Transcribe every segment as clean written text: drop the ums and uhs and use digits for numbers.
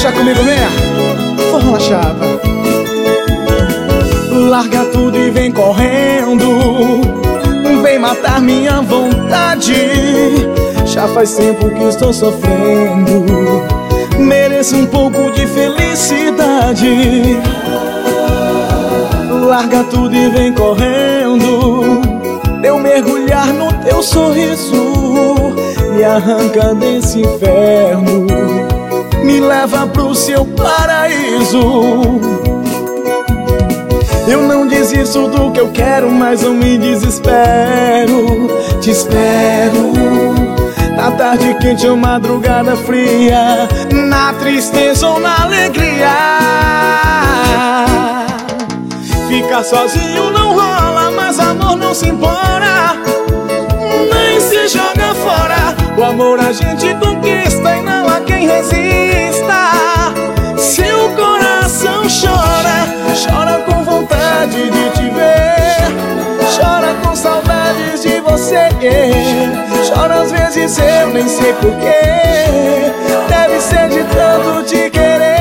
Deixa comigo, vem, forró na chapa. Larga tudo e vem correndo, vem matar minha vontade. Já faz tempo que estou sofrendo, mereço um pouco de felicidade. Larga tudo e vem correndo, eu mergulhar no teu sorriso, me arranca desse inferno, me leva pro seu paraíso. Eu não desisto do que eu quero, mas não me desespero. Te espero na tarde quente ou madrugada fria, na tristeza ou na alegria. Ficar sozinho não rola, mas amor não se implora, nem se joga fora. O amor a gente conquista e não há quem resista. Seu coração chora, chora com vontade de te ver, chora com saudades de você. Chora às vezes eu nem sei porquê, deve ser de tanto te querer.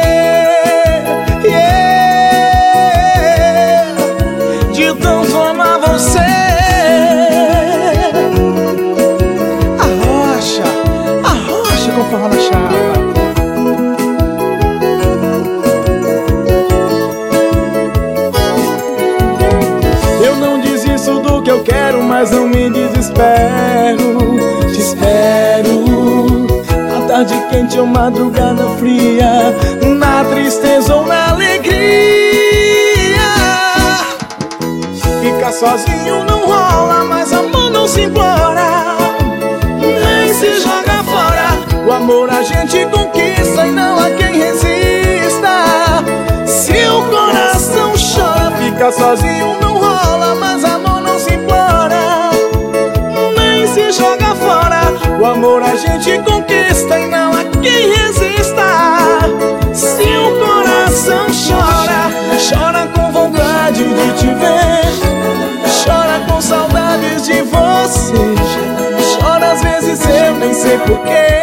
De tanto amar você. Arrocha com forró na chapa. Eu não desisto do que eu quero, mas não me desespero. Te espero na tarde quente ou madrugada fria, na tristeza ou na alegria. Ficar sozinho não rola, mas amor não se implora, nem se joga fora. O amor a gente conquista e não há quem resista. Seu coração chora. Ficar sozinho não rola, mas amor não se implora, nem se joga fora. O amor a gente conquista e não há quem resista. Seu coração chora, chora com vontade de te ver, chora com saudades de você. Chora às vezes eu nem sei porquê,